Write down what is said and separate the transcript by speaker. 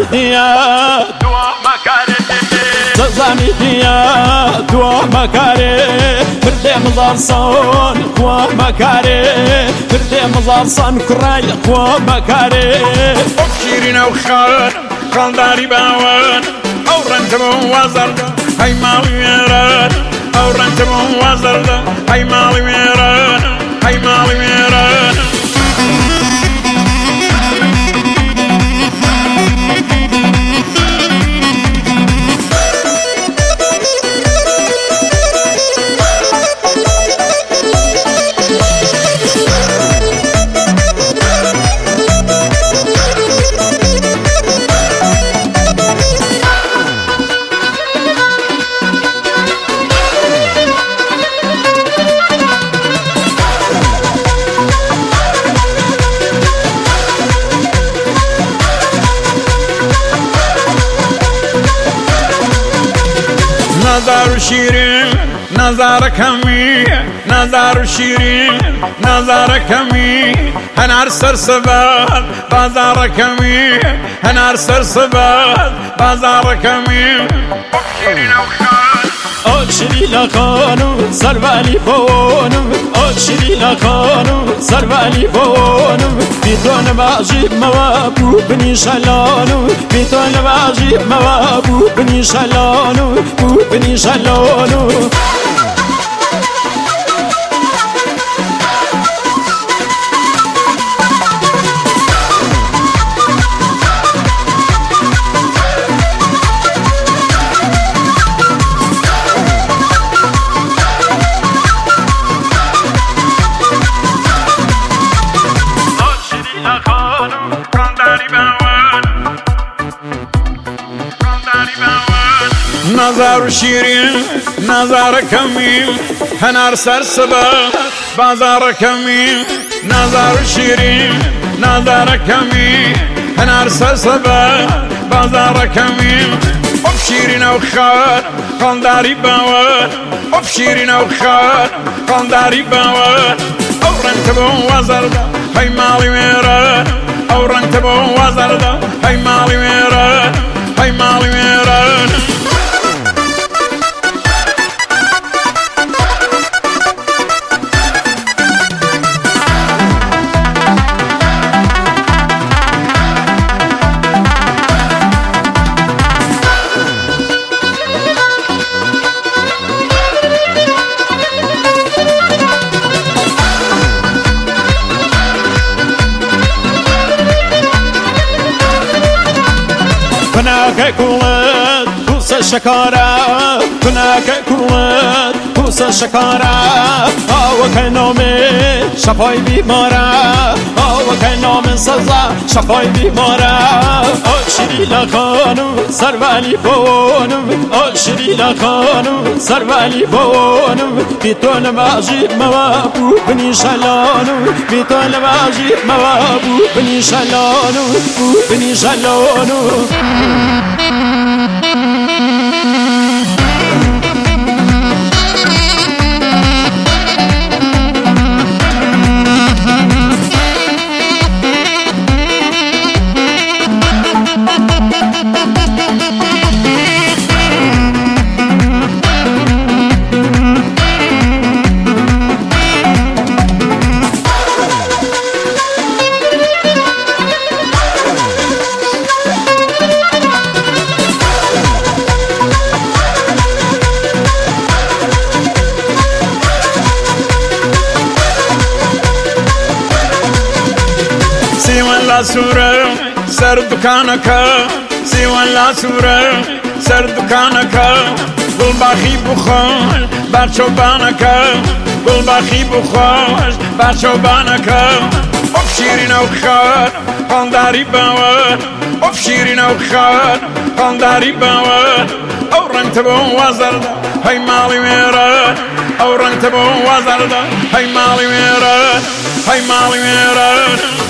Speaker 1: دیا زانی دیا دوا مکاره برده مزارسان خوا مکاره برده مزارسان کرای خوا مکاره
Speaker 2: شیرین و خالداری باون او رنتمون وزرده های مالی میرن او رنتمون وزرده های مالی میرن های مالی میرن نظر شیرین نظر کمی نظر شیرین نظر کمی هنر سر سباد بازار کمی هنر سر سباد بازار کمی شیرین
Speaker 1: او شیرین خانو سروالی بونو او شیرین خانو سروالی بونو بیتون باجی موابو بنی شلانو بیتون باجی موابو بنی شلانو بنی شلانو
Speaker 2: نظر شیرین نظر کمی هنر سر سباد بازار کمی نظر شیرین نظر کمی هنر سر سباد بازار کمی اف شیرین و خالداری باور اف شیرین و خالداری باور او رنتبون وزرده های مالی میرن او رنتبون وزرده های مالی میرن های مالی میرن
Speaker 1: کناک کولد کوس شکارا کناک کولد کوس شکارا آو کنومی شفای بیمارا آو کنومی سزا شفای بیمارا او شیرین خانو سروالی بونو او شیرین خانو سروالی بونو بیتون باجی موابو بنی شلانو بیتون باجی موابو بنی شلانو بنی شلانو
Speaker 2: لا سوره سر دکانک سیوان لا سوره سر دکانک گل باخی بخوش بر چوبانک گل باخی بخوش بر چوبانک اف شیرین و خالداری باور اف شیرین و خالداری باور او رنتبون وزرده های مالی میرن او رنتبون وزرده های مالی میرن های مالی میرن